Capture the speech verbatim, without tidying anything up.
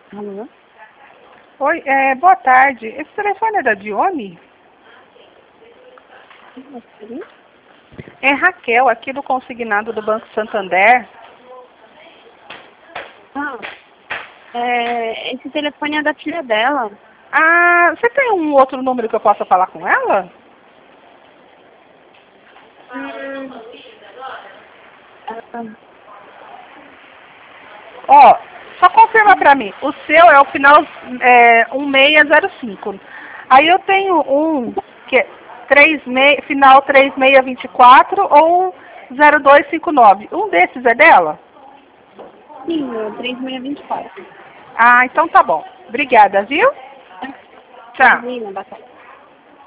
Alô? Oi, é, boa tarde. Esse telefone é da Dione? Sim? É Raquel, aqui do consignado do Banco Santander. Ah, é, esse telefone é da filha dela. Ah, você tem um outro número que eu possa falar com ela? Hum, ah, Ó, só confirma pra mim. O seu é o final é, um seis zero cinco. Aí eu tenho um que é três seis, final três seis dois quatro ou zero dois cinco nove. Um desses é dela? sim, é três seis dois quatro. Ah, então tá bom. Obrigada, viu? Tchau. Imagina, bacana.